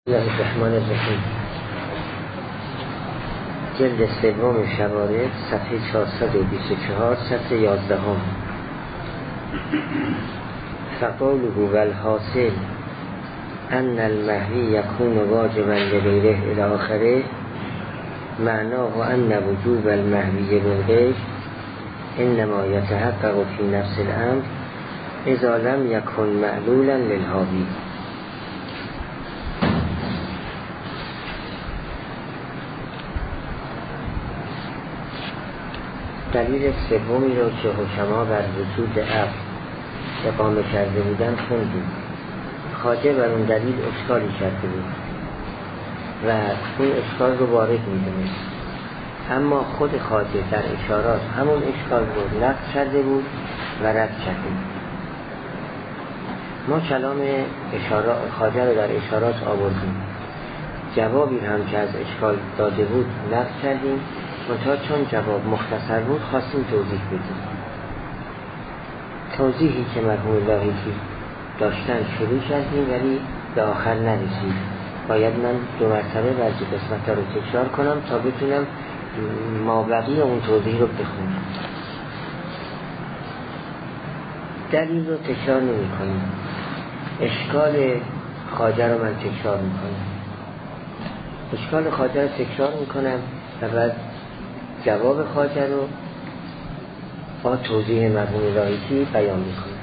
بسم الله الرحمن الرحیم. جلد سوم شوارد، صفحه 424، سطر 11. فقوله والحاصل ان المهوی یکون واجبا لغیره الی آخره، معناه ان وجوب المهوی للغیر انما یتحقق فی نفس الامر اذا لم یکن معلولا للحاوی. دلیل سومی رو که حکما بر وجود عقل اقامه کرده بودن خوندیم. خواجه بر اون دلیل اشکالی کرده بود و اون اشکال رو وارد می‌دونست، اما خود خواجه در اشارات همون اشکال رو نقد کرده بود و رد کرده بود. ما کلام خواجه رو در اشارات آوردیم، جوابی هم که از اشکال داده بود نقد کردیم، منتها چون جواب مختصر بود خواستیم توضیح بدیم. توضیحی که مرحوم لاهیجی داشتن شروع کردیم ولی به آخر نرسید. باید من 2 مرتبه بعضی قسمت‌ها رو تکرار کنم تا بتونم مابقی اون توضیح رو بخونم. دلیل رو تکرار نمی کنیم، اشکال خواجه رو من تکرار می کنم. اشکال خواجه رو تکرار می کنم و بعد جواب خواجه رو با توضیح مرحوم لاهیجی بیان میکنه.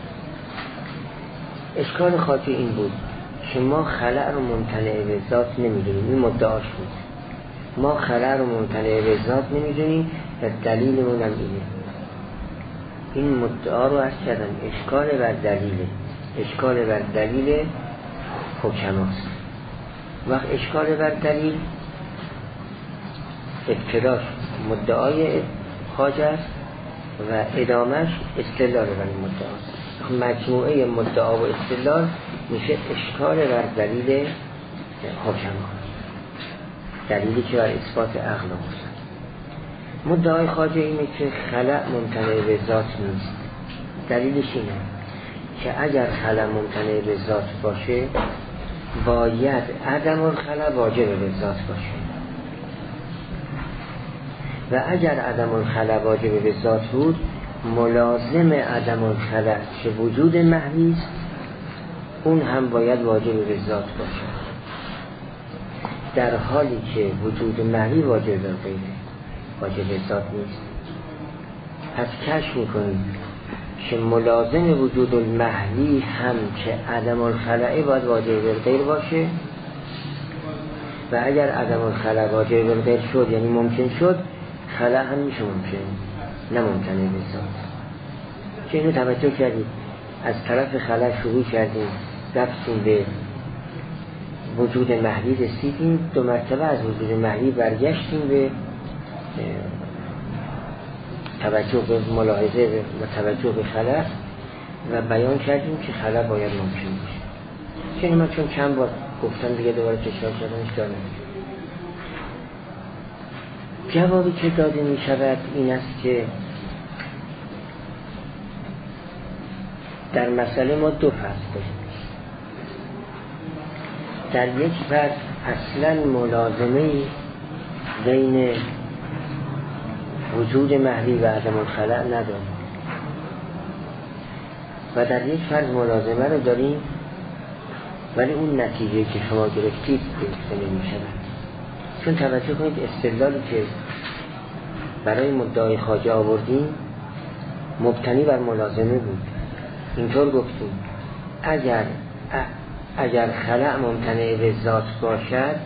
اشکال خواجه این بود که ما خلأ رو ممتنع به ذات نمیدونیم. این مدعاش بود، ما خلأ رو ممتنع به ذات نمیدونیم و دلیلمون هم اینه. این مدعا رو عرض کردم اشکال بر دلیله، اشکال بر دلیل حکماست. وقت اشکال بر دلیل ابتداش مدعای خواجه است و ادامش استدلال بر این مدعاست. مجموعه مدعا و استدلال میشه اشکال بر دلیل حکما، دلیلی که بر اثبات عقل آورد. مدعای خواجه اینه که خلأ ممتنع به ذات نیست. دلیلش اینه که اگر خلأ ممتنع به ذات باشه باید عدم الخلأ واجب به ذات باشه و اگر عدم الخلأ واجب به ذات بود ملازم عدم الخلأ که وجود محوی است اون هم باید واجب به ذات باشه، در حالی که وجود محوی واجب به غیره، واجب به ذات نیست. پس کشف میکنیم که ملازم وجود المحوی هم که عدم الخلأ باید واجب به غیر باشه و اگر عدم الخلأ واجب به غیر شد یعنی ممکن شد، خلأ هم میشه ممکن، نه ممکنه به ذات. که اینو توجه کردید، از طرف خلأ شروع کردیم رفتیم به وجود محوی رسیدیم، 2 مرتبه از وجود محوی برگشتیم به توجه به ملاحظه و توجه به خلأ و بیان کردیم که خلأ باید ممکن باشه. که اینو من چون چند بار گفتم دیگه دوباره تکرار کردنش دارم. جوابی که داده می شود این است که در مسئله ما 2 فرض داریم. در یک فرض اصلا ملازمه بین وجود محوی و عدم الخلأ نداریم و در یک فرض ملازمه رو داریم ولی اون نتیجه که شما گرفتید گرفته نمی شود. چون توجه کنید استدلالی که برای مدعای خواجه آوردیم مبتنی بر ملازمه بود. اینطور گفتیم اگر خلأ ممتنع به ذات باشد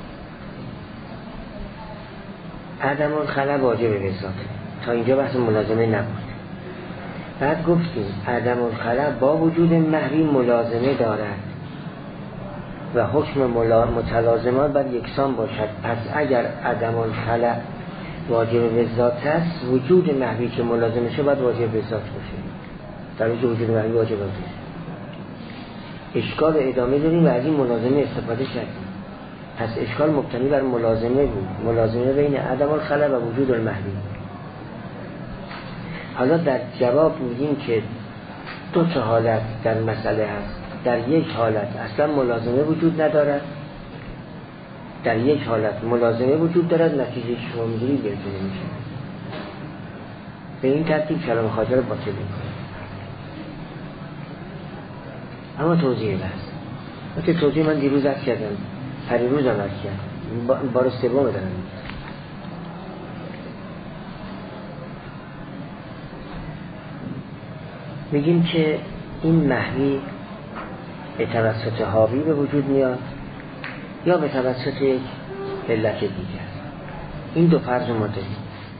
عدم الخلأ واجب به ذات. تا اینجا بحث ملازمه نبود. بعد گفتیم عدم الخلأ با وجود محوی ملازمه دارد و حکم متلازمات بر یکسان باشد. پس اگر عدم الخلأ واجب به ذات است، وجود محوی که ملازمه شد باید واجب به ذات باشه، در وجود محوی واجب باشه. اشکال ادامه داریم و از این ملازمه استفاده کردیم. پس اشکال مبتنی بر ملازمه بود، ملازمه بین عدم الخلأ و وجود المحوی. حالا در جواب میگیم که 2 حالت در مسئله هست. در یک حالت اصلا ملازمه وجود ندارد در یک حالت ملازمه وجود دارد، نتیجه شما میگیرید برسونه میشه. به این ترتیب کلام خواجه رو باطل میکنه. اما توضیح بحث مثل توضیح من دیروز عرض کردم، پریروز هم عرض کردم، بار سوم دارم. میگیم که این محوی به توسط حاوی به وجود میاد یا به توسط یک علت دیگر. این دو فرض ما داریم.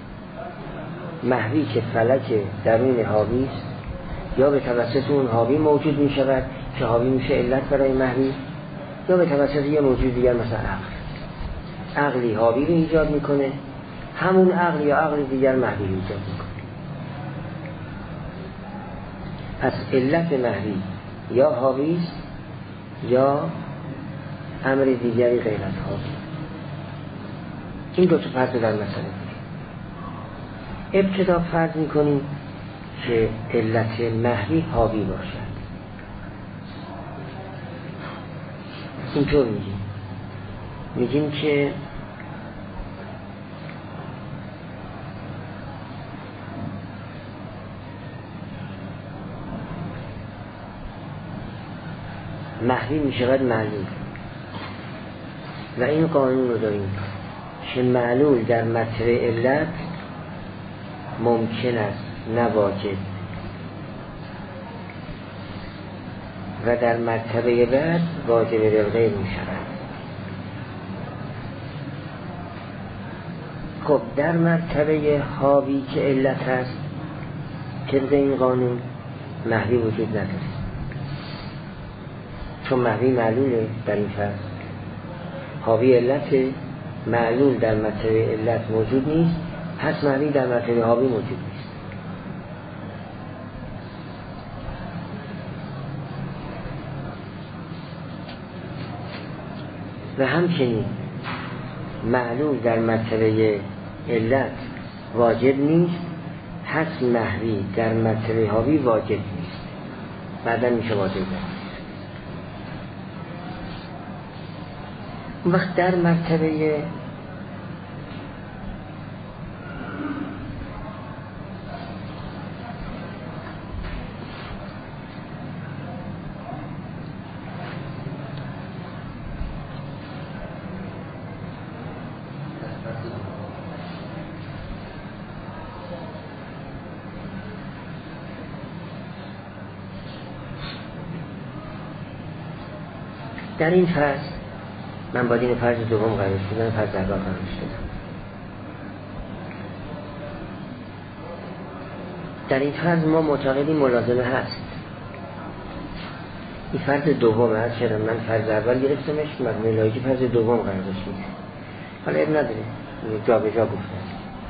محوی که فلک درون حاوی است، یا به توسط اون حاوی موجود می شود که حاوی میشه علت برای محوی، یا به توسط یه موجود دیگر مثل عقلی حاوی رو ایجاد میکنه، همون عقل یا عقل دیگر محوی رو ایجاد میکنه. پس علت محوی یا حاوی است یا امر دیگری غیر از حاوی. این دو تا فرض در مسئله. ابتدا فرض میکنیم که علت محوی حاوی باشد. اینطور میگیم که محوی میشود معلول و این قانون رو داریم که معلول در مرتبه علت ممکن است نه واجب و در مرتبه بعد واجب بالغیر می شود. خب در مرتبه حاوی که علت هست طبق این قانون محوی وجود نداره، چون محوی معلوله. در این فرض حاوی علت، معلول در مرتبه علت موجود نیست، پس محوی در مرتبه حاوی موجود نیست. و همچنین معلول در مرتبه علت واجب نیست، پس محوی در مرتبه حاوی واجب نیست، بعدا میشه واجب نیست. وقت در مرتبه در این فرض من باید این فرض دوم قرار شدم، فرض اول قرار شدم. در این فرض ما معتقدیم ملازمه هست. این فرض دوم هست شدم، من فرض اول گرفتمش، مجموع لایجی فرض دوم قرار شد. حالا اب نداره، جا به جا گفتم،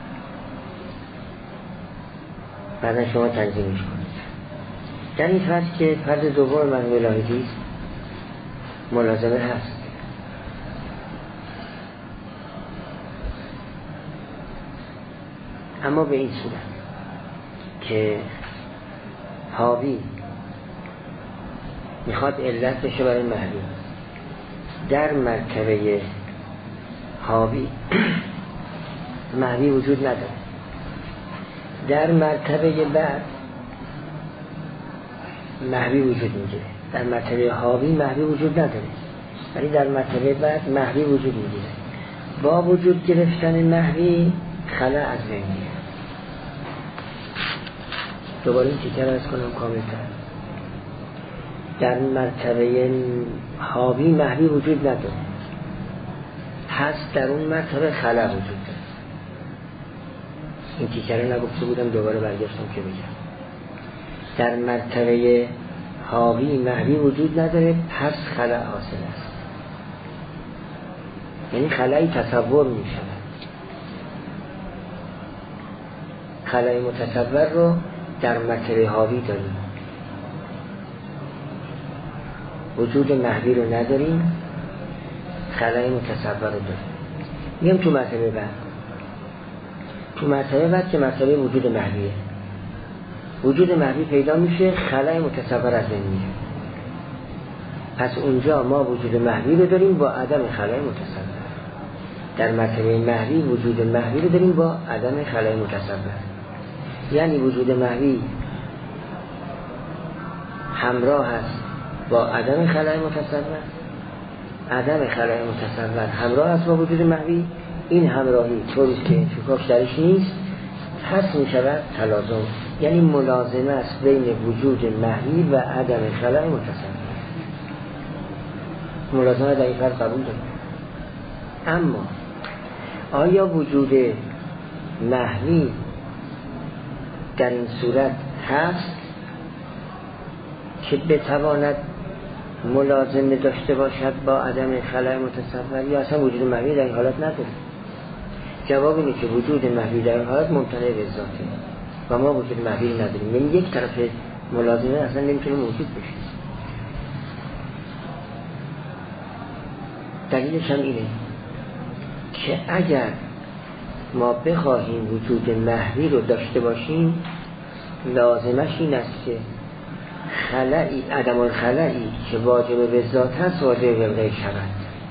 بعدا شما تنظیمش کنید. در این فرض که فرض دوم مجموع لایجی ملازمه هست، اما به این صورت که حاوی میخواد علت بشه برای محوی، در مرتبه حاوی محوی وجود نداره، در مرتبه بعد محوی وجود میگیره. در مرتبه حاوی محوی وجود نداره، ولی در مرتبه بعد محوی وجود میگیره. با وجود گرفتن محوی خلا از بین میره. دوباره این تیکر از کنم کاملتر. در مرتبه حاوی محوی وجود نداره، هست در اون مرتبه خلا وجود داره. این تیکر نگفته بودم، دوباره برگشتم که بگم. در مرتبه حاوی محوی وجود نداره، پس خلا حاصل است. یعنی خلایی تصور می شود. خلای متصور رو در مرتبه حاوی داریم، وجود محوی رو نداریم، خلای متصور رو داریم. میگم تو مرتبه بعد، تو مرتبه بعد که مرتبه وجود محویه، وجود محوی پیدا میشه، خلای متصور از بین میره. پس اونجا ما وجود محوی رو داریم با عدم خلای متصور. در مرتبه محوی وجود محوی رو داریم با عدم خلای متصور. یعنی وجود محوی همراه هست با عدم خلای متصور، عدم خلای متصور همراه هست با وجود محوی. این همراهی طوریست که انفکاک درش نیست، پس می شود تلازم، یعنی ملازمه است بین وجود محوی و عدم خلای متصور. ملازمه در این فرق قبول داریم. اما آیا وجود محوی در این صورت هست که بتواند ملازمه داشته باشد با عدم خلای متصور، یا اصلا وجود محوی در این حالت نداره؟ جواب اینه که وجود محوی در این حالت ممتنع به ذاته و ما وجود محوی نداریم، یعنی یک طرف ملازمه اصلا نمیتونه موجود بشه. دلیلش هم اینه که اگر ما بخواهیم وجود محوی رو داشته باشیم، لازمش این است که خلایی، عدم الخلایی که واجب به ذات هست واجب به غیر شود.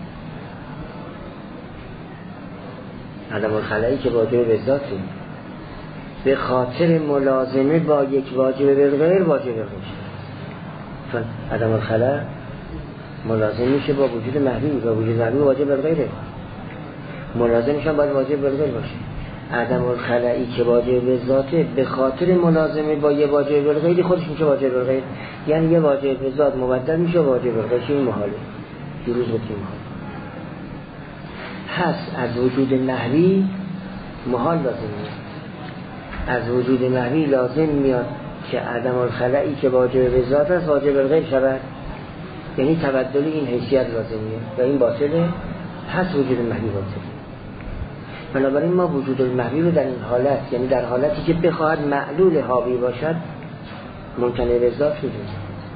عدم الخلایی که واجب به ذاته به خاطر ملازمه با یک واجب به غیر واجب به غیر شود، چون عدم الخلا ملازم میشه با وجود محوی و وجود محوی واجب به غیره، ملازمش هم باید واجب به غیر باشه. عدم الخلایی که واجب به ذاته به خاطر ملازمه با یه واجب به غیر خودش میشه واجب به غیر، یعنی یه واجب به ذات مبدل میشه واجب به غیر. این محاله، دیروز گفتیم محاله. پس از وجود محوی محال لازم میاد، از وجود محوی لازم میاد که عدم الخلایی که واجب به ذات است واجب به غیر شود، یعنی تبدل این حیثیت لازم میاد و این باطله. پس وجود محوی باطله. بنابراین ما وجود المحوی رو در این حالت، یعنی در حالتی که بخواهد معلول حاوی باشد، ممتنع به ذات میدونیم.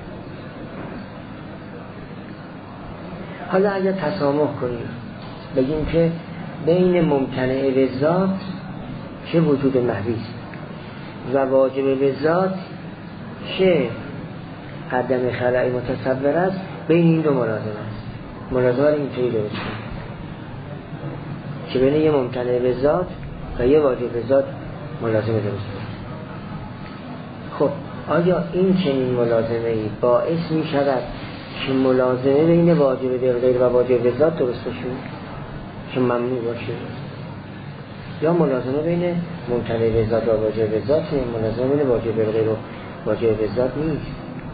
حالا اگر تسامح کنیم بگیم که بین ممتنع به ذات چه وجود محوی است و واجب به ذات چه عدم خلای متصور است، بین این دو ملازمه است. ملازمه رو اینطوری درست کنیم که بین یه ممتنع به ذات و یه واجب به ذات ملازمه درست کنیم. خب آیا این چنین ملازمه‌ای باعث می شود که ملازمه بین واجب به غیر و واجب به ذات درست بشه که ممنوع باشه، یا ملازمه بین ممتنع به ذات و واجب به ذات، ملازمه بین واجب به غیر و واجب به ذات نیست؟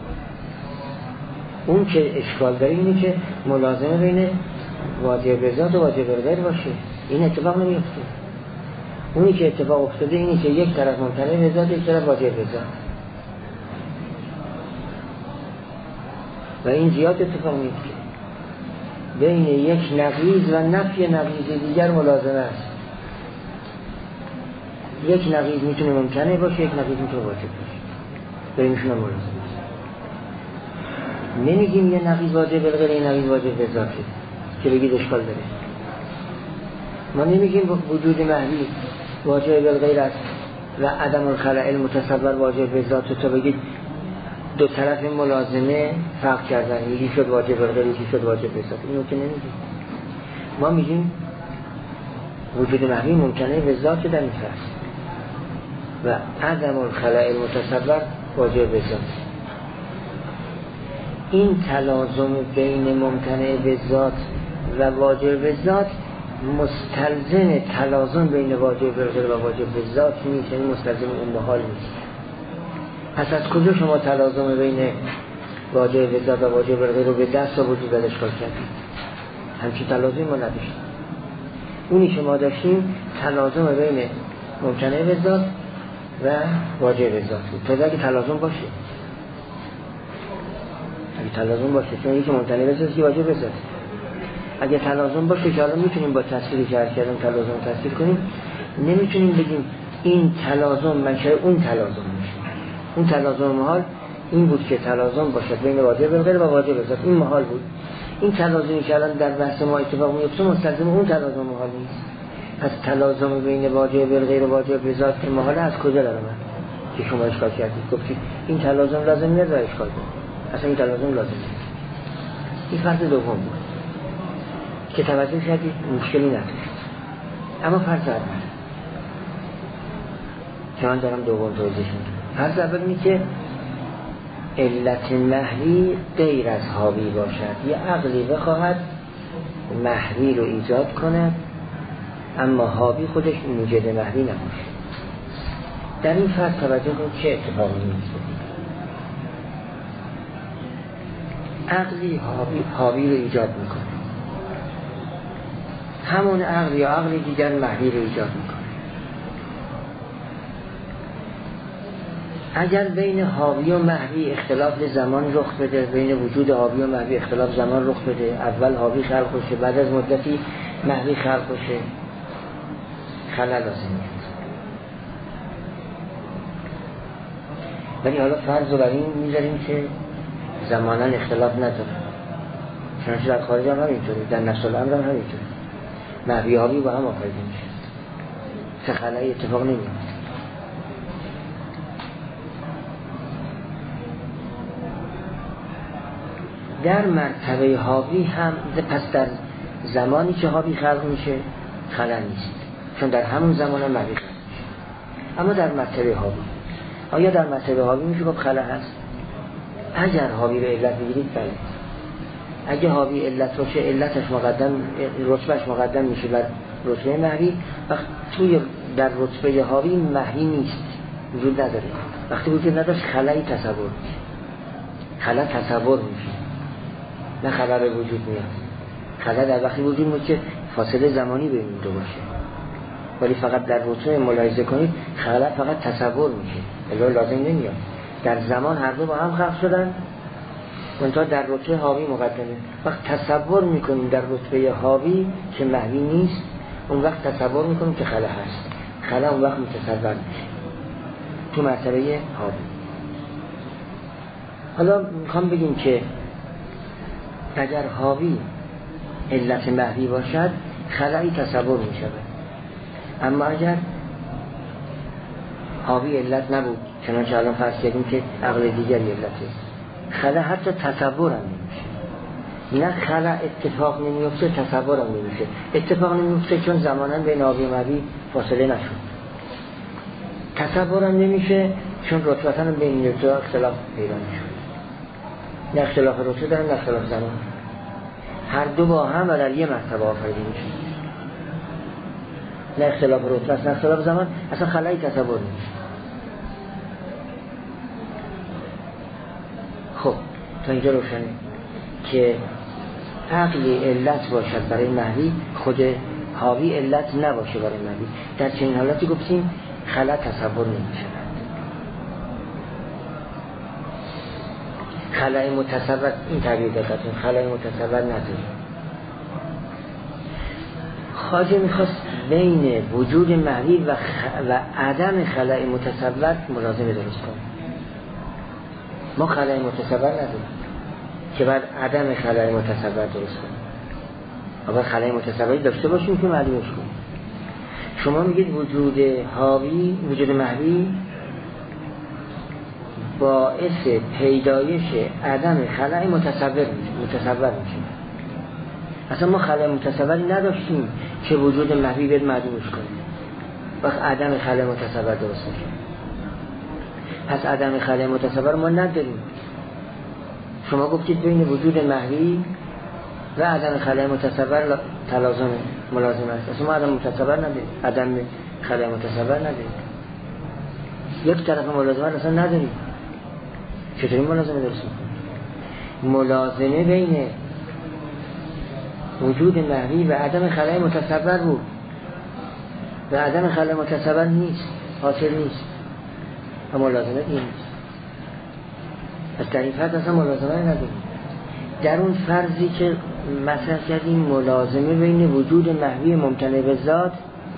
اون که اشکال داره اینه که ملازمه بین واجب به ذات و واجب به غیر باشه، این اتفاق نمیفته. اونی که اتفاق افتاده اینه که یک طرف ممتنع به ذات، یک طرف واجب به ذات، و این زیاد اتفاق میفته. بین یک نقیض و نفی نقیض دیگر ملازمه است. یک نقیض میتونه ممتنع باشه، یک نقیض میتونه واجب باشه، بینشون هم ملازمه است. نمیگیم یه نقیض واجب به غیر، یه نقیض واجب به ذاته که بگید اشکال داره. ما نمیگیم وجود محوی واجب به غیر است و عدم الخلای المتصور واجب به ذات، تا بگید دو طرف ملازمه فرق کردن، یکی شد واجب به غیر، یکی شد واجب به ذات. اینو که نمیگیم. ما میگیم وجود محوی ممکنه به ذات در این است و عدم الخلای المتصور واجب به ذات. این تلازم بین ممتنع به ذات و واجب به ذات مستلزم تلازم بین واجب به غیر و واجب به ذات نیست، یعنی مستلزم اون محال نیست. پس از کجا شما تلازم بین واجب به ذات و واجب به غیر رو به دست آوردید و اشکال کردید؟ همچین تلازمی ما نداشتیم. اونی که ما داشتیم تلازم بین ممتنع به ذات و واجب به ذات بود. تا اگه تلازم باشه، اگه تلازم باشه، چون یکی ممتنع به ذات، یکی واجب به ذات. اگه تلازم باشه که حالا میتونیم با تصویری که هر کردیم تلازم تصویر کنیم، نمیتونیم بگیم این تلازم منشأ اون تلازم میشه. اون تلازم محال این بود که تلازم باشد بین واجب به غیر و واجب به ذات، این محال بود. این تلازمی که الان در بحث ما اتفاق میفته مستلزم اون تلازم محال نیست. پس تلازم بین واجب به غیر و واجب به ذات که محال از کجا در اومد که شما اشکال کردید؟ گفتید این تلازم لازم نیست و اشکال کنید. اصلا این تلازم لازم نیست. این فرض دوم بود که توجه کردید مشکلی نداشت. اما فرض اول که من دارم دوم توضیح میدم، فرض اول اینه که علت محوی غیر از حاوی باشد، یه عقلی بخواهد محوی رو ایجاد کنه اما حاوی خودش موجد محوی نباشه. در این فرض توجه کنید چه اتفاقی میفته. عقلی حاوی رو ایجاد میکنه، همون عقل یا عقلی دیگر محوی رو ایجاد میکنه. اگر بین حاوی و محوی اختلاف زمان رخ بده، بین وجود حاوی و محوی اختلاف زمان رخ بده، اول حاوی خلق بشه بعد از مدتی محوی خلق بشه، خلل لازم میاد. ولی حالا فرض رو بر این میذاریم که زمانا اختلاف نداره، چنانچه در خارج هم همینطوره، در نفس الامر هم همینطوره، محوی حاوی با هم آفریده میشه، چه خلایی اتفاق نمیاد. در مرتبه حاوی هم پس در زمانی که حاوی خلق میشه خلل نیست، چون در همون زمان هم محوی خلق میشه. اما در مرتبه حاوی، آیا در مرتبه حاوی میشه گفت خلل هست؟ اگر حاوی به علت بگیرید بله، اگه حاوی علت باشه علتش مقدم، رتبهش مقدم میشه بر رتبه محوی، وقت توی در رتبه حاوی محوی نیست، وجود نداره. وقتی وجود نداشت خلایی تصور میشه، خلا تصور میشه، نه خلا به وجود میاد. خلا در وقتی وجود میاد که فاصله زمانی بین این دو باشه، ولی فقط در رتبه ملاحظه کنید خلا فقط تصور میشه، الا لازم نمیاد. در زمان هر دو با هم خلق شدن، منتها در رتبه حاوی مقدمه. وقت تصور میکنیم در رتبه حاوی که محوی نیست، اون وقت تصور میکنیم که خلا هست، خلا اون وقت متصور میشه تو مرتبه حاوی. حالا میخوام بگیم که اگر حاوی علت محوی باشد خلایی تصور می شود، اما اگر حاوی علت نبود، چنانچه الان فرض کردیم که عقل دیگری علته، خلا حتی تصور هم نمیشه. نه خلا اتفاق نمیفته، تصور هم نمیشه. اتفاق نمیفته چون زمانا بین حاوی و محوی فاصله نشد، تصور هم نمیشه چون رتبتاً بین این دو اختلاف پیدا نشد. نه اختلاف رتبه دارن نه اختلاف زمان، هر دو با هم و در یه مرتبه آفریده میشه. نه اختلاف رتبه است نه اختلاف زمان، اصلا خلایی تصور نمیشه. خب تا اینجا روشنه که عقلی علت باشد برای محوی، خود حاوی علت نباشه برای محوی. در چنین حالتی گفتیم خلا تصور نمیشه. خلای متصور، این تعبیر دقیقتون، خلای متصور نداره. خواجه میخواست بین وجود محوی و عدم خلای متصور ملازمه درست کنه. ما خلای متصور نداریم که بعد عدم خلای متصور درست کنیم. اول خلای متصوری داشته باشیم که معلومش کنیم. شما میگید وجود حاوی، وجود محوی باعث پیدایش عدم خلای متصور میشه. اصلا ما خلای متصوری نداشتیم که وجود محوی بیاد معلومش کنیم، وقت عدم خلای متصور درست میشه. پس عدم خلای متصور ما نداریم. شما گفتید بین وجود محوی و عدم خلای متصور تلازم ملازم است. اصلا ما عدم متصور نداریم، عدم خلای متصور نداریم. یک طرف ملازمه اصلا نداریم. چطوری ملازمه درست میکنیم؟ ملازمه بین وجود محوی و عدم خلای متصور بود و عدم خلای متصور نیست، حاصل نیست و ملازمه این نیست. پس در این فرض اصلا ملازمه نداریم. در اون فرضی که مطرح کردیم ملازمه بین وجود محوی ممتنع به ذات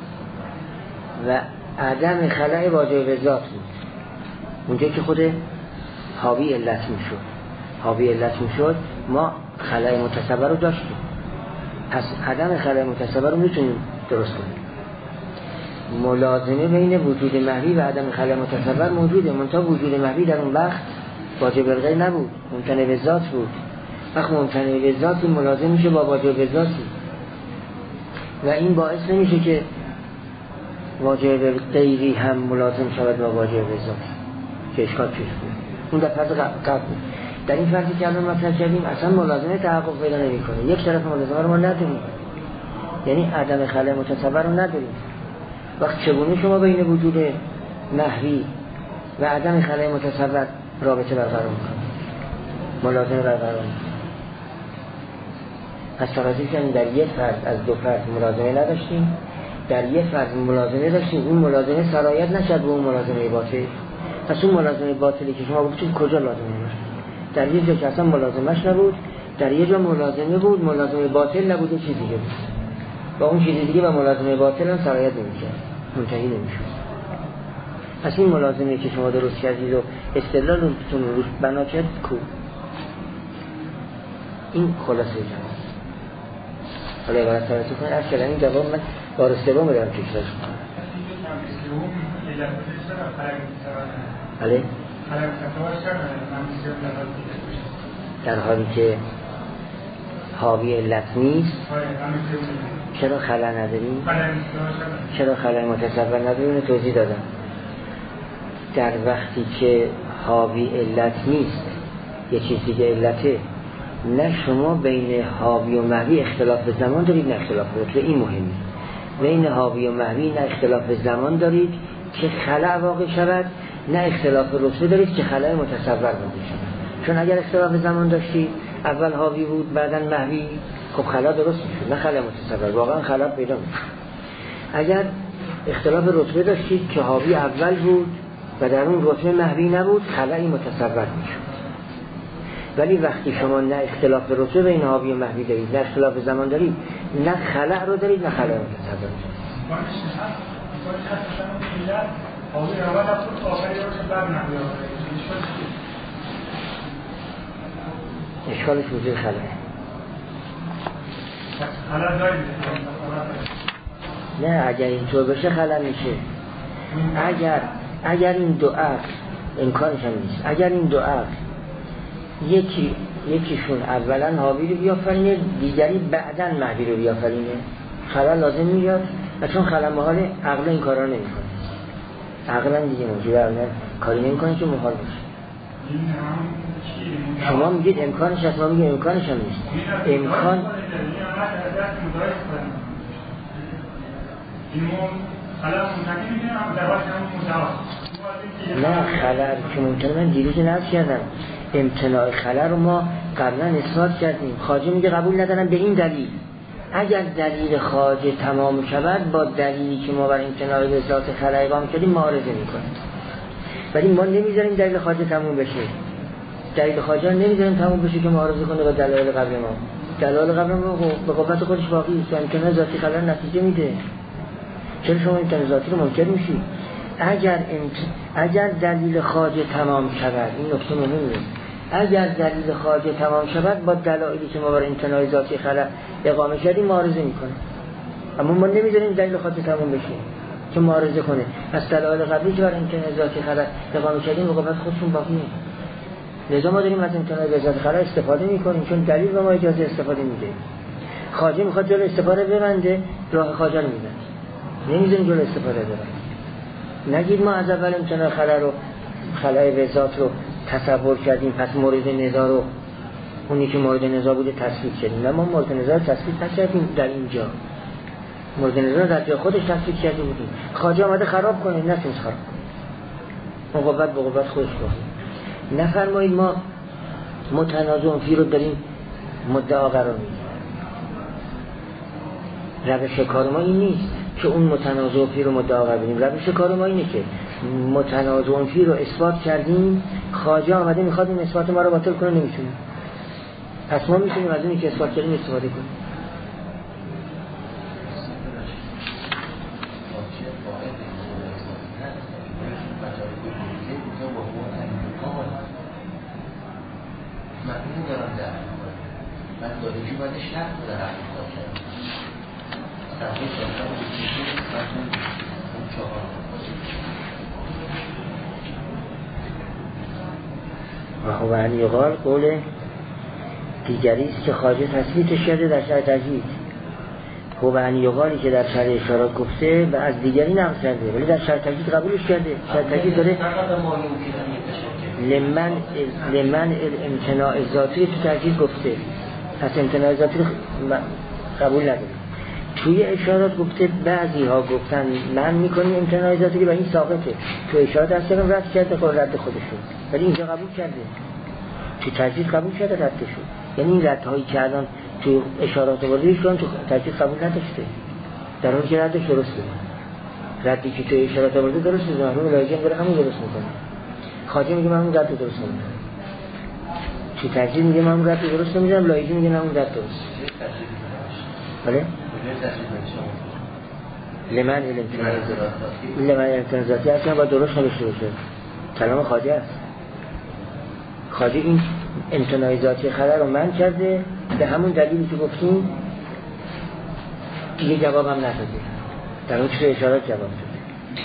و عدم خلای واجب به ذات بود. اونجا که خود حاوی علت میشد ما خلای متصور رو داشتیم، پس عدم خلای متصور رو میتونیم درست کنیم. ملازمه بین وجود محوی و عدم خلای متصور موجوده، منتها وجود محوی در اون وقت واجب الغیر نبود، ممتنع به ذات بود. وقت ممتنع به ذاتی ملازم میشه با واجب به ذاتی و این باعث نمیشه که واجب غیری هم ملازم شود با واجب ذات که اشکال چیز بود. اون در فرض قبل بود. در این فرضی که الان مطرح کردیم اصلا ملازمه تحقق پیدا نمی‌کنه. یک طرف ملازمه رو ما نداریم، یعنی عدم خلأ متصور رو نداریم. وقت چگونه شما بین وجود محوی و عدم خلأ متصور رابطه برقرار می‌کنید، ملازمه برقرار می‌کنید؟ از توضیح کنیم در یک فرد از دو فرد ملازمه نداشتیم، در یک فرد ملازمه داشتیم، اون ملازمه سرایت نشد به اون ملازمه باطل. پس اون ملازمه باطلی که شما گفتید کجا لازمه نشد؟ در یک جا که اصلا ملازمش نبود، در یک جا ملازمه بود، ملازمه باطل نبود، چیز دیگه بود. با اون چیز دیگه و ملازمه باطل هم سرایت نمی‌کرد، منتهی نمی‌شد. پس این ملازمه که شما درست کردید و استدلالتون روش بنا کرد کو؟ این خلاصه جواب. حالا عبارت توجه کنید از کلمه این جواب من بار سوم دارم تکرارش کنم. بله؟ در حالی که حاوی علت نیست چرا خلا نداریم؟ چرا خلا متصور نداریم؟ توضیح دادم. در وقتی که حاوی علت نیست یه چیز دیگه علته، نه شما بین حاوی و محوی اختلاف زمان دارید نه اختلاف رتبه. این مهمه. بین حاوی و محوی نه اختلاف زمان دارید که خلأ واقع شود، نه اختلاف رتبه دارید که خلأ متصور واقع شود. چون اگر اختلاف زمان داشتید اول حاوی بود بعدن محوی، خب خلأ درست میشد، نه خلأ متصور، واقعا خلأ پیدا میشد. اگر اختلاف رتبه داشتید که حاوی اول بود و در اون رتبه محوی نبود، خلأی متصور میشد. ولی وقتی شما نه اختلاف رتبه بین حاوی و محوی دارید، نه اختلاف زمان دارید، نه خلأ رو دارید نه خلأ متصور. اشکالش وجود خلأ. نه اگر اینطور بشه خلأ میشه. اگر این دو عقل امکانش هم نیست، اگر این دو عقل یکیشون اولا حاوی رو بیافرینه دیگری بعدن محوی رو بیافرینه، خلأ لازم میاد. و چون خلأ محاله عقل این کارا نمیکنه، عقلا دیگه موجود عقلا کاری نمیکنه که محال باشه. شما میگید امکانش هست، ما میگیم امکانش هم نیست. امکان نه خلأ که ممکنه من دیروز نفس کردم امتناع خلأ رو ما قبلا اثبات کردیم. خواجه میگه قبول ندارم به این دلیل. اگر دلیل خواجه تمام شود با دلیلی که ما بر امتناع به ذات خلأ اقامه کردیم معارضه میکنه، ولی ما نمیذاریم دلیل خواجه تمام بشه. دلیل خواجه نمیذاریم تمام بشه که معارضه کنه با دلایل قبل ما. دلایل قبل ما به قوت خودش باقی است، امتناع ذاتی خلأ نتیجه میده. چرا شما امتناع ذاتی رو منکر میشید؟ اگر دلیل خواجه تمام شود، این نکته مهمه، اگر دلیل خواجه تمام شود با دلایلی که ما بر امتناع ذاتی خلأ اقامه کردیم معارضه میکنه. اما ما نمیذاریم دلیل خواجه تمام بشه که معارضه کنه. پس دلایل قبلی که بر امتناع ذاتی خلأ اقامه کردیم به قوت خودشون باقیه. لذا ما داریم از امتناع ذاتی خلأ استفاده میکنیم چون دلیل به ما اجازه استفاده میده. خواجه میخواد جلو استفاده ببنده، راه خواجه رو میبنده، نمیذاریم جلو استفاده ببنده. نگید ما از اول امتناع خلأ به ذات رو تصور کردیم پس مورد نظر رو اونی که مورد نظر بوده تصویب کردیم. نه، ما مورد نظر رو تصویب نکردیم. در اینجا مورد نظر در جای خودش تصویب کرده بودیم. خواجه آمده خراب کنه، نتونست خراب کنه، مقوت به قوت خودش باقی. نفرمایید ما متنازع فی رو داریم مدعا قرار میدیم. روش کار ما این نیست که اون متنازع فی رو مدعا قرار بدیم. روش کار ما اینه که متنازع فی رو اثبات کردیم، خواجه آمده میخواد این اثبات ما رو باطل کنه، نمیتونه. پس ما میتونیم از اونی که اثبات کردیم استفاده کنیم. و هو ان یقال قول دیگری است که خواجه تصویتش کرده در شرح تجوید. خب ان یقالی که در شرح اشارات گفته و از دیگری نقل کرده ولی در شرح تجدید قبولش کرده. شرح تجدید داره لمن الامتناع ذاتی تو تجدید گفته، پس امتناع ذاتی رو قبول نداره. توی اشارات گفته بعضی ها گفتن من میکنیم امتناع ذاتی و این ثابته. تو اشارات اصلا رد کرده خود رد خودشون، ولی اینجا قبول کرده. تو تجدید قبول کرده ردشون. یعنی این ردهایی که الان تو اشارات وردیش کن تو تجدید قبول نداشته، در حالی که ردش درسته. ردی که تو اشارات ورده درسته، محروم لایجی هم داره همون درست میکنه. خواجه میگه من همون رد درست نمیکنم، تو تجدید میگه من همون رد درست نمیکنم، لایجی میگه همون رد درست. بله؟ لمن الامتناع ذاتی اصلا باید درست نوشته باشه، کلام خواجه است. خواجه این امتناع ذاتی خلل رو منع کرده به همون دلیلی که گفتیم، دیگه جواب هم نداده، در اون چه اشارات جواب داده.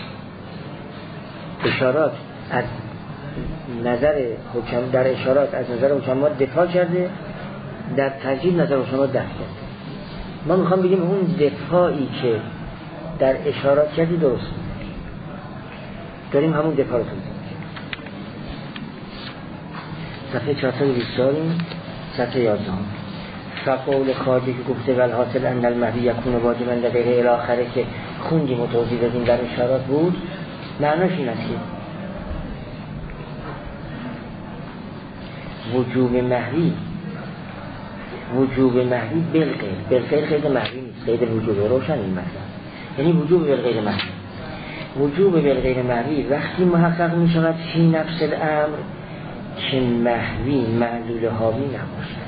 اشارات از نظر حکم در اشارات از نظر حکمات دفاع کرده، در تجدید نظر حکمات دفع کرده. ما میخوام بگیم اون دفاعی که در اشارات کردی درست داریم همون دفاع رو کنیم. صفحه 424 صفحه 11 فقول خواجه که گفته والحاصل ان المهدی یکون واجبا لغیره الاخره که خوندیم و توضیح دادیم در اشارات بود، معناش این است که وجوب مهدی بالغیر خیلی مهدی نیست، خیلی وجوب روشن این مطلب، یعنی وجوب بالغیر مهدی. وجوب بالغیر مهدی وقتی محقق می شود فی نفس الامر که مهوی معلول حاوی نباشد.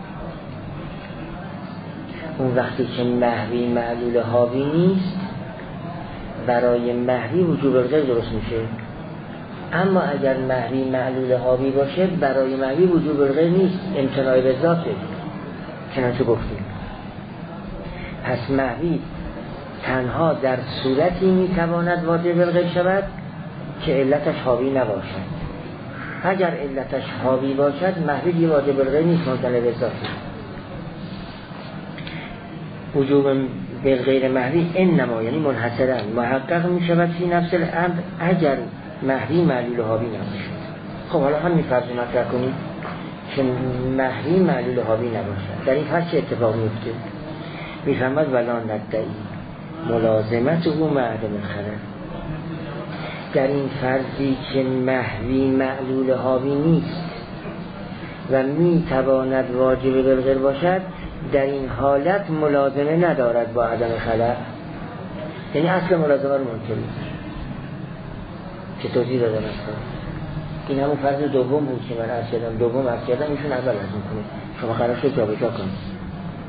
اون وقتی که مهوی معلول حاوی نیست، برای مهوی وجوب بالغیر درست میشه. اما اگر مهوی معلول حاوی باشه، برای مهوی وجوب بالغیر نیست، امتناع به ذاته، چنانچه گفتیم. پس مهوی تنها در صورتی میتواند واجب بالغیر شود که علتش حاوی نباشد. اگر علتش حاوی باشد، مهوی دیگه واجب بالغیر نیست، امتناع به ذاته. وجوب بالغیر مهوی انما یعنی منحصرا محقق می شود فی نفس الامر اگر مهوی معلول حاوی نباشد. خب حالا همین فرض مطرح کنید که مهوی معلول حاوی نباشد، در این فرض چه اتفاق میفته؟ میفهمد ولا ندعی ملازمت او معدم الخلل. در این فرضی که مهوی معلول حاوی نیست و می تواند واجب بالغیر باشد، در این حالت ملازمه ندارد با عدم خلل، یعنی اصل ملازمه رو منکر نیست که توضیح دادم اصلا. این همون فرض دوم بود که من عرض کردم، دوم عرض کردم، ایشون اول عرض میکنه، شما قرار شد جابجا کنید.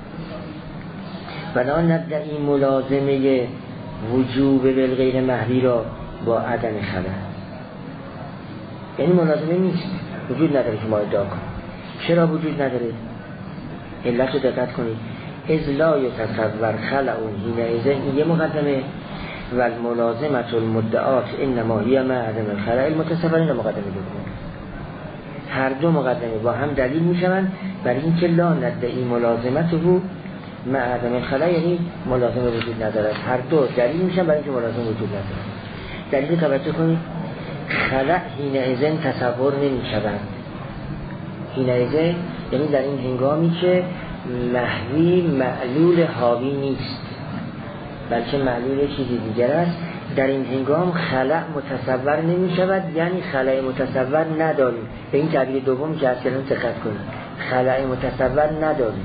ولا ندعی ملازمه وجوب بالغیر مهوی را با عدم خلل، یعنی ملازمه نیست، وجود نداره که ما ادعا کنیم. چرا وجود نداره؟ علت رو دقت کنید. اذ لا یتصور خلع حینئذ، این یه مقدمه، و الملازمة المدعات انما هی مع عدم الخلع المتصور، این مقدمه دوم. هر دو مقدمه با هم دلیل میشوند برای اینکه لا ندعی ملازمته مع عدم الخلع، یعنی ملازمه وجود ندارد. هر دو دلیل میشن برای اینکه ملازمه وجود ندارد. دلیل توجه کنید، خلع حینئذ تصور نمیشوند. حینئذ یعنی در این هنگامی که مهوی معلول حاوی نیست بلکه معلول چیزی دیگر است، در این هنگام خلع متصور نمی شود، یعنی خلع متصور نداریم. به این تعبیر دوم که از کلام دقت کنید، خلع متصور نداریم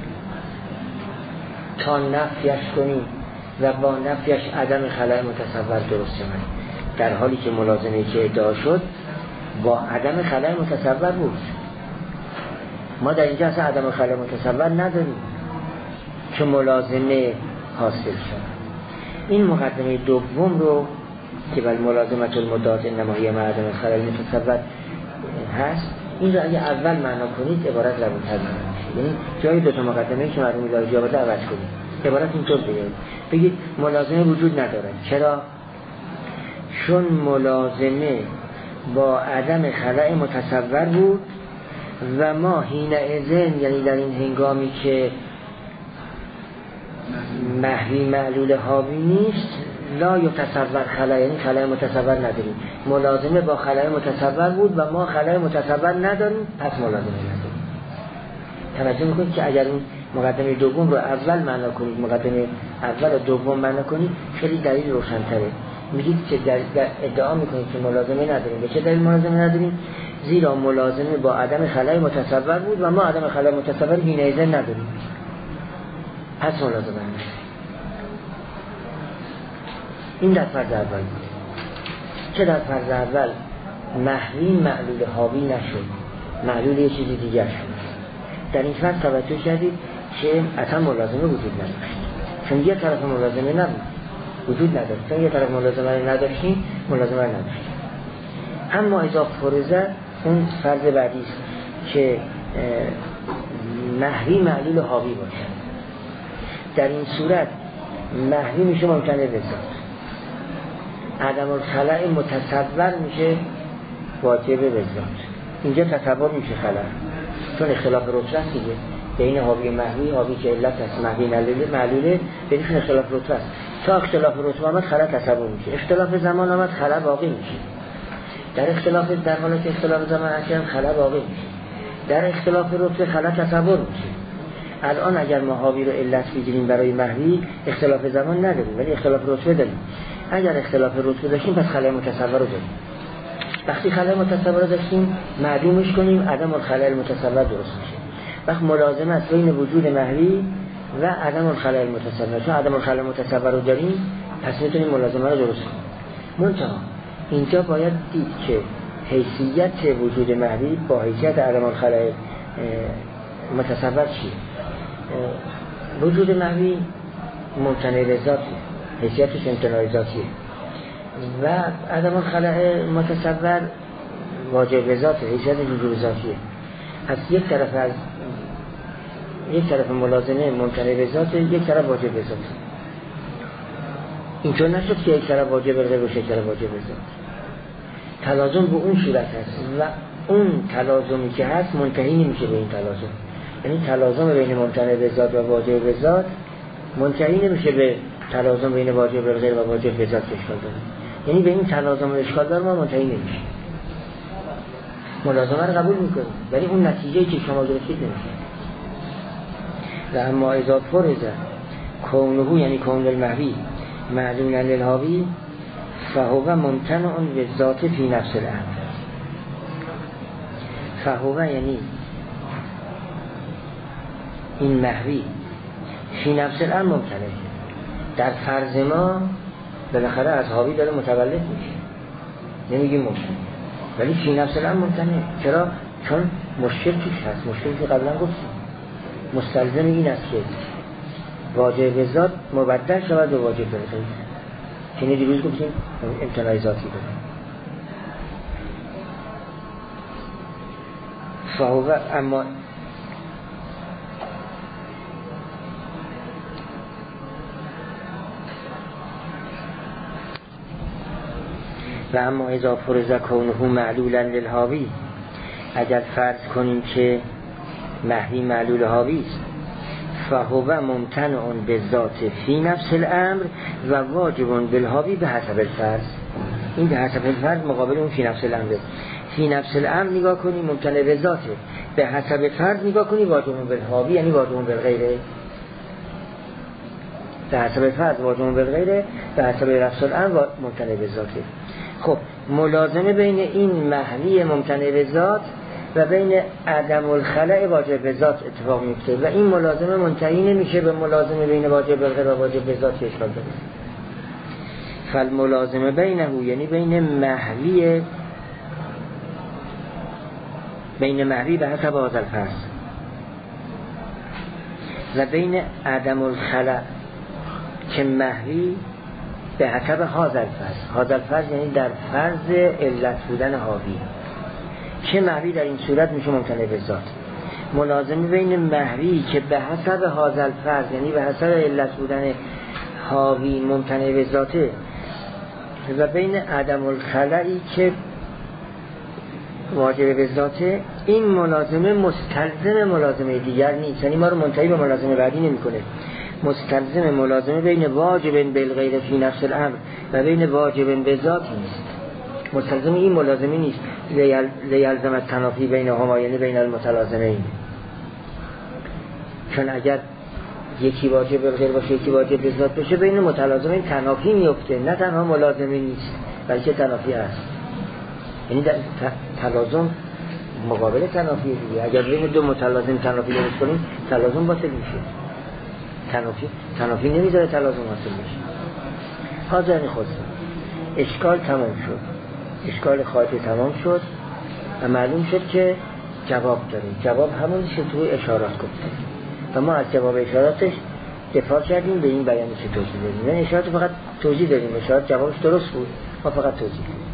تا نفیش کنیم و با نفیش عدم خلع متصور درست شود، در حالی که ملازمه که ادعا شد با عدم خلع متصور بود. ما در اینجا اصلا عدم خلع متصور نداریم که ملازمه حاصل شد. این مقدمه دوم رو که بل ملازمت المدعات انما هی مع عدم الخلل متصور هست، این رو اگه اول معنا کنید عبارت رو میشه، یعنی جای دو تا مقدمه که مرحوم لاجی آورده عوض کنید، عبارت اینطور بگید ملازمه وجود ندارد. چرا؟ چون ملازمه با عدم خلع متصور بود و ما حینئذ، یعنی در این هنگامی که محوی معلول حاوی نیست، لا یتصور خلا، یعنی خلای متصور نداریم. ملازمه با خلای متصور بود و ما خلای متصور نداریم، پس ملازمه نداریم. توجه میکنید که اگر اون مقدمه دوم رو اول معنا کنید، مقدمه اول و دوم معنا کنید، خیلی دلیل روشن‌تره. میگید که در ادعا میکنید که ملازمه نداریم. به چه دلیل ملازمه نداریم؟ زیرا ملازمه با عدم خلای متصور بود و ما عدم خلای متصور حینئذ نداریم، پس ملازمه نداریم. این در فرض اول بود. که در فرض اول محوی معلول حاوی نشد، معلول یه چیزی دیگر شد. در این فرض توجه کردید که اصلا ملازمه وجود نداشت، چون یه طرف ملازمه نبود، وجود نداشت. چون یه طرف ملازمه نداشتیم، ملازمه نداشتیم. اما اذا فرض، اون فرض بعدی است که محوی معلول حاوی باشد. در این صورت محوی میشه ممتنع به ذات، عدم الخلأ متصور میشه واجب به ذات. اینجا تصور میشه خلأ، چون اختلاف رتبه است دیگه بین حاوی محوی، حاوی که علت است، محوی معلوله، بینشون اختلاف رتبه است. تا اختلاف رتبه آمد خلأ تصور میشه، اختلاف زمان آمد خلأ باقی میشه. در حالت اختلاف زمان اصلا خلأ باقی میشه، در اختلاف رتبه خلأ تصور میشه. الان اگر ما حاوی رو علت بگیریم برای محوی، اختلاف زمان نداریم ولی اختلاف رتبه داریم. اگر اختلاف رتبه داشتیم پس خلأ متصور رو داریم. وقتی خلأ متصور رو داشتیم معلومش کنیم، عدم الخلأ المتصور درست میشه. وقت ملازمه است بین وجود محوی و عدم الخلأ المتصور. چون عدم الخلأ المتصور رو داریم پس میتونیم ملازمه رو درست کنیم. منتها اینجا باید دید که حیثیت وجود محوی با حیثیت عدم الخلأ متصور چیه؟ وجود محوی ممتنع به ذاته، حیثیتش امتناع ذاتیه، و عدم الخلأ متصور واجب به ذاته، حیثیتش وجود ذاتیه. پس یک طرف ملازمه ممتنع به ذاته، یک طرف واجب به ذاته. اینطور نشد که یک طرف واجب به ذات و یک طرف واجب به ذات. تلازم به اون صورت هست و اون تلازمی که هست منتهی نمیشه به این تلازم. یعنی تلازم بین ممتنع به ذات و واجب به ذات منتهی نمیشه به تلازم بین واجب به غیر و واجب به ذات اشکال داره. یعنی به این تلازم و اشکال داره ما منتهی نمیشه. ملازمه رو قبول میکنیم ولی اون نتیجه‌ای که شما گرفتید نمیشه. و اما اذا فرض کونه، یعنی کون المحوی معلولا للحاوی، فهو ممتنع بالذات فی نفس الامر. فهو یعنی این محوی فی نفس الامر ممتنع. در فرض ما بالاخره از حاوی داره متولد میشه، نمیگیم ممتنع، ولی فی نفس الامر ممتنع. چرا؟ چون مشکل توش هست. مشکلی که قبلا گفتیم مستلزم این است که واجب به ذات مبدل شود به واجب به غیر. که دیروز گفتیم امتناع ذاتی داره. فهو اما و اما اذا فرض کونه معلولا للحاوی، اگر فرض کنیم که محوی معلول حاوی است، فهو ممتنع بالذات فی نفس الامر و واجب بالحاوی به حسب الفرض. این به حسب الفرض مقابل اون فی نفس الامر. فی نفس الامر نگاه کنیم ممتنع به ذاته، به حسب فرض نگاه کنیم واجب بالحاوی یعنی واجب بالغیره. به حسب فرض واجب بالغیره، به حسب نفس الامر ممتنع به ذاته. خب ملازمه بین این محوی ممتنع به ذات و بین عدم الخلأ واجب به ذات اتفاق میفته و این ملازمه منتهی نمیشه به ملازمه بین واجب به غیر و واجب به ذات اشکال داره. فالملازمه بینه یعنی بین محوی به حسب هذا الفرض و بین عدم الخلأ که محوی به حسب هذا الفرض یعنی در فرض علت بودن حاوی، که محوی در این صورت میشه ممتنع به ذات. ملازمه بین محوی که به حسب هذا الفرض یعنی به حسب علت بودن حاوی ممتنع به ذاته و بین عدم الخلأی که واجب به ذاته، این ملازمه مستلزم ملازمه دیگر نیست، یعنی ما رو منتهی به ملازمه بعدی نمیکنه، مستلزم ملازمه بین واجب بالغیر فی نفس الامر و بین واجب بذات نیست. مستلزم این ملازمه نیست لیلزم التنافی بین هما، یعنی بین المتلازمین. چون اگر یکی واجب بالغیر باشه یکی واجب بذات باشه، بین متلازمین تنافی میفته، نه تنها ملازمه نیست بلکه تنافی هست. یعنی در تلازم مقابل تنافی دیگه. اگر بین دو متلازم تنافی درست کنیم تلازم باطل میشه. تنافی نمیذاره تلازم حاصل بشه. حاضرین خود اشکال تمام شد، اشکال خاطر تمام شد و معلوم شد که جواب داریم. جواب همون که توی اشارات گفته و ما از جواب اشاراتش دفاع کردیم، به این بیانش توضیح دادیم. یعنی اشارات فقط توضیح دادیم، اشارات جوابش درست بود، ما فقط توضیح دادیم.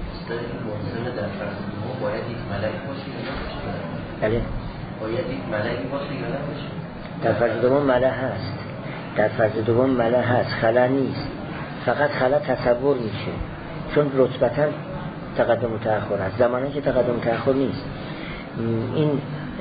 باید یک ملک باشه یا نباشه؟ بله. باید یک ملکی باشه یا نباشه؟ در فرض دوم ملک هست، در فرض دوم ملک هست، خلا نیست. فقط خلا تصور میشه چون رتبتا تقدم و تأخر هست، زمانی که تقدم و تأخر نیست. این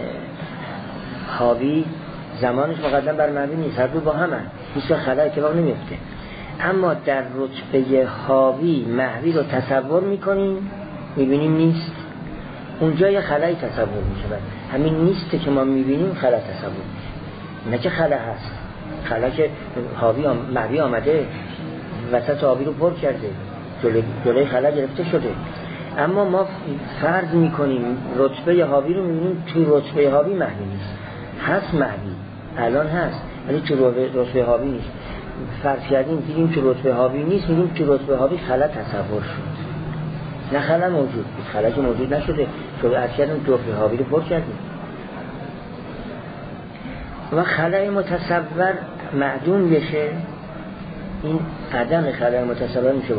حاوی زمانش مقدم بر معنی نیست، هر دو با هم هست، هیچ خلا اتفاق نمیفته. اما در رتبه حاوی محوی رو تصور میکنیم، میبینیم نیست، اونجا یه خلایی تصور میشه. همین نیسته که ما میبینیم خلا تصور میشه، نه که خلا هست. خلا که حاوی محوی آمده وسط آبی رو پر کرده، جلوی خلا گرفته شده. اما ما فرض میکنیم رتبه حاوی رو میبینیم، توی رتبه حاوی محوی نیست. هست محوی الان هست ولی توی رتبه حاوی نیست. فرض کردیم دیدیم توی رتبه حاوی نیست، میگیم توی رتبه حاوی خلا تصور شد. نه خلا موجود بود، خلا که موجود نشده، چون اکیدون رتبه حاوی رو پر کردیم. و خلای متصور معدوم بشه، این عدم خلای متصور میشه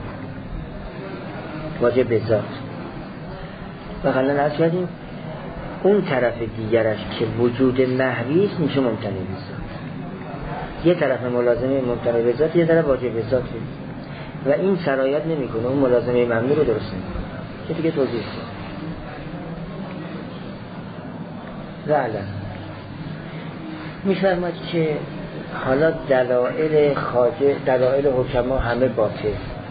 واجب به ذات. و قبلا عرض کردیم اون طرف دیگرش که وجود محوی است میشه ممتنع به ذات. یه طرف ملازمه ممتنع به ذات، یه طرف واجب به ذات و این سرایت نمیکنه، اون ملازمه ممنوع رو درست نمیکنه که دیگه توضیح شد. و علم میفرماید که حالا دلائل حکما همه باطل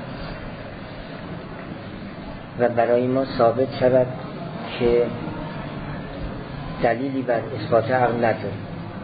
و برای ما ثابت شود که دلیلی بر اثبات عقل نداره.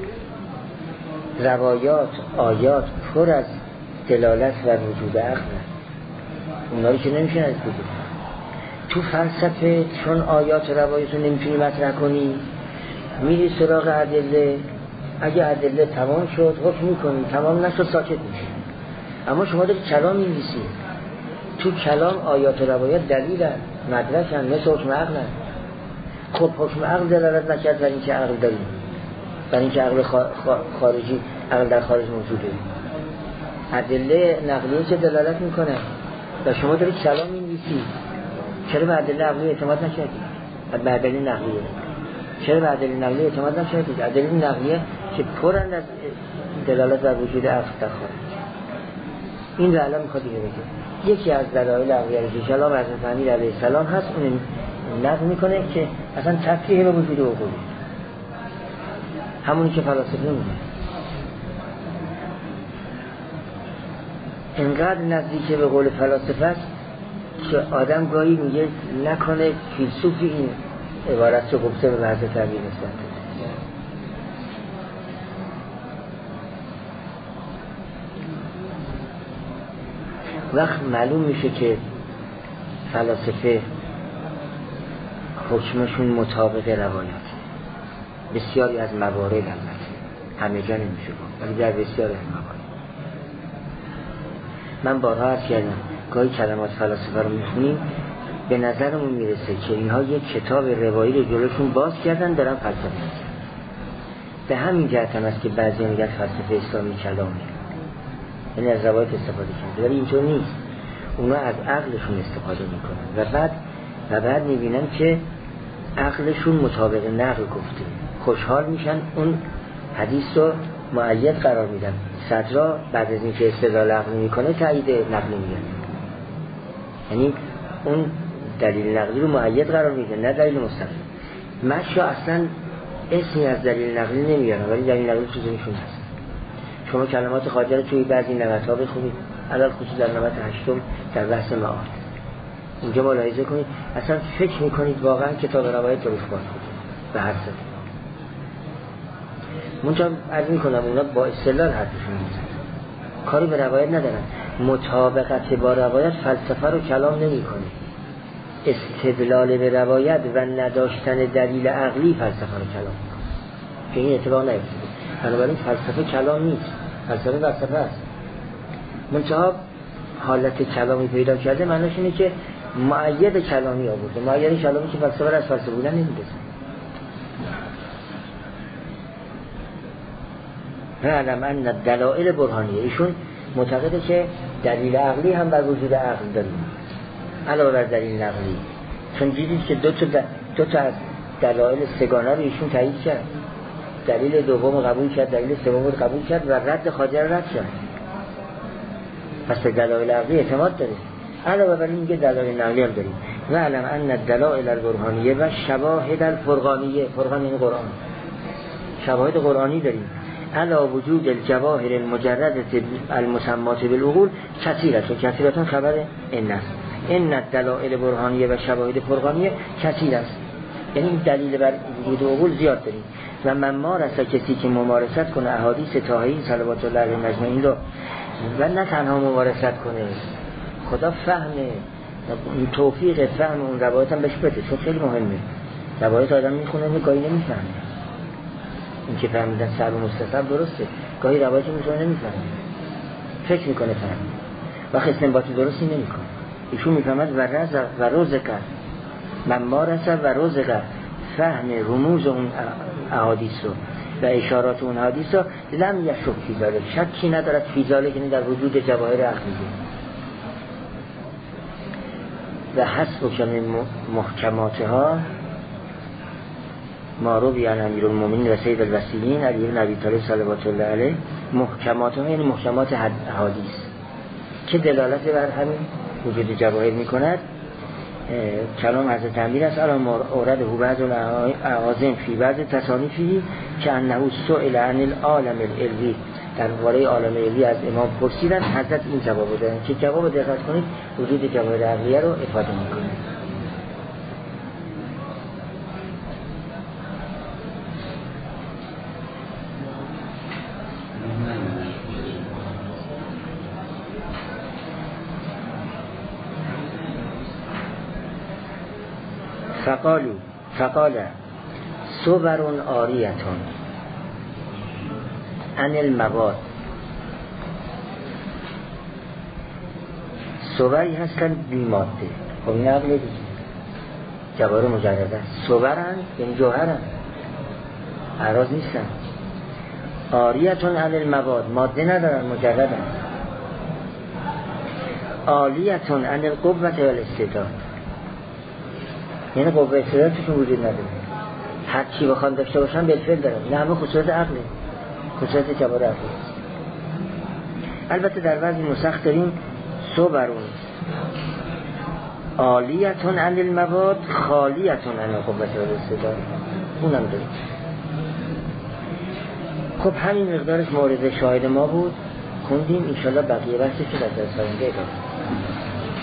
روایات آیات پر از دلالت و وجود عقل، اونا رو که نمیشه از بگید. تو فلسفه چون آیات و روایات رو نمیتونی مطرح کنی، میری سراغ ادله. اگه ادله تمام شد حکم میکنی، تمام نشد ساکت میشه. اما شما داری کلام می‌نویسی، تو کلام آیات و روایات دلیل مدرکن، مثل حکم عقل هست. خب حکم عقل دلالت نکرد برای اینکه عقل داریم، برای اینکه عقل خارجی، عقل در خارج موجوده. ادله نقلیه که دلالت میکنه و شما داری کلام می‌نویسی، چرا به ادله عقلی اعتماد نکردید؟ به ادله نقلیه چرا به ادله نقلیه اعتماد نکردید؟ ادله نقلیه که پرند از دلالت بر وجود عقل در خارج. این رو الان میخواد دیگه بگه. یکی از دلایل عقلیه که کلام از امیر علیه السلام هست، اون نقل میکنه که اصلا تفریح به وجود عقول، همونی که فلاسفه میگه. انقدر نزدیک به قول فلاسفه است که آدم گاهی میگه نکنه فیلسوفی این عبارت رو گفته به محض تعبیر نسبت. وقت معلوم میشه که فلاسفه حکمشون مطابق روایات، بسیاری از موارد البته همه جا نمیشه گفت ولی در بسیاری از موارد. من بارها عرض کردم گاهی کلمات فلاسفه رو میخونیم به نظرمون میرسه که اینها یک کتاب روایی رو جلوشون باز کردن دارن فلسفه میکنن. به همین جهت هم است که بعضی میگن فلسفه اسلامی کلامه، یعنی از روایت استفاده کنه، ولی اینطور نیست. اونا از عقلشون استفاده میکنن و بعد میبینن که عقلشون مطابق نقل گفته، خوشحال میشن، اون حدیث رو مؤید قرار میدن. صدرا بعد از اینکه استدلال عقل میکنه تایید نقل میدن، یعنی اون دلیل نقلی رو مؤید قرار میده نه دلیل مستقیم. مشا اصلا اسمی از دلیل نقلی نمیارن ولی دلیل نقلی تو ذهنشون هست. شما کلمات خواجه رو توی بعضی نمط‌ها بخونید، علل خصوص در نمط 8 در بحث معاد اونجا ملاحظه کنید، اصلا فکر میکنید واقعا کتاب روایت درست باز کنید به هر صورت. منجا عرض میکنم اونا با استدلال حرفشون میزنن، کاری به روایت ندارن، مطابقت با روایت فلسفه رو کلام نمیکنه، استدلال به روایت و نداشتن دلیل عقلی فلسفه رو کلام میکنه که این اتفاق نیفتاده. بنابراین فلسفه کلام نیست، فلسفه است. منتها حالت کلامی پیدا کرده معنیش اینه که مؤید کلامی آورده، مؤید کلامی که فلسفه را از فلسفه بودن نمیدازه. علم ان دلائل برهانیه، ایشون معتقده که دلیل عقلی هم بر وجود عقل داریم علاوه بر دلیل نقلی، چون دیدید که دو تا از دلایل سگانه رو ایشون تایید کرد، دلیل دوم قبول کرد، دلیل سوم رو قبول کرد و رد خواجه رو رد کرد. پس به دلایل عقلی اعتماد داره، علاوه بر این میگه دلایل نقلی هم داریم. و علم ان الدلائل البرهانیه و شواهد الفرقانیه، فرقان این قرآن، شواهد قرآنی داریم، علا وجود الجواهر المجرده المسمات بالعقول کثیرة، کثیرة خبر این است، این الدلائل برهانیه و شواهد فرقانیه کثیر است، یعنی دلیل بر وجود عقول زیاد داریم. و من مارسه، کسی که ممارست کنه احادیث طاهرین صلوات الله علیهم اجمعین رو، و نه تنها ممارست کنه، خدا فهمه توفیق فهم اون روایت هم بهش بده، چون خیلی مهمه. روایت آدم میخونه گاهی نمیفهمه، این که فهمیدن سر و مستصحب درسته، گاهی روایت میخونه نمیفهمه، فکر میکنه فهم و استنباط درستی نمیکنه. ایشون میفهمد و رزق من مارسه و رزق فهم رموز اون احادیث رو و اشارات اون حدیث رو لم یشک فی ذلک، شکی ندارد فی ذلک، یعنی در وجود جواهر عقلیه. و حسب که من محکماتها ما رو بیان امیرالمومنین و سید الوسیلین علی بن ابی طالب صلوات الله علیه، محکماتها یعنی محکمات احادیث که دلالت بر همین وجود جواهر میکند. کلام حضرت امیر است علی اورده بعض الاعاظم فی بعض تصانیفی که انه سئل عن العالم العلوی، در باره عالم علوی از امام پرسیدن، حضرت این جواب دادن که جواب دقت کنید وجود جواهر عقلیه رو افاده میکنه. فقال صور آریتون عن المواد، صوری هستن بی ماده، خب این عقل دیگه جواهر مجرده، صورن یعنی جوهرن، اعراض نیستن. آریتون عن المواد، ماده ندارن، مجردن. عالیتون عن القوة والاستعداد، یعنی قوه استعداد توشون وجود نداره، هر چی بخوان داشته باشن بالفعل دارن، نه همه خصوصیت عقله، خصوصیت جواهر عقله. البته در بعضی نسخ داریم صبرون عالیتون عن المواد خالیتون عن القوة والاستعداد، اونم داریم. خب همین مقدارش مورد شاهد ما بود، خوندیم، انشالله بقیه بحثش رو در درس آینده ادامه.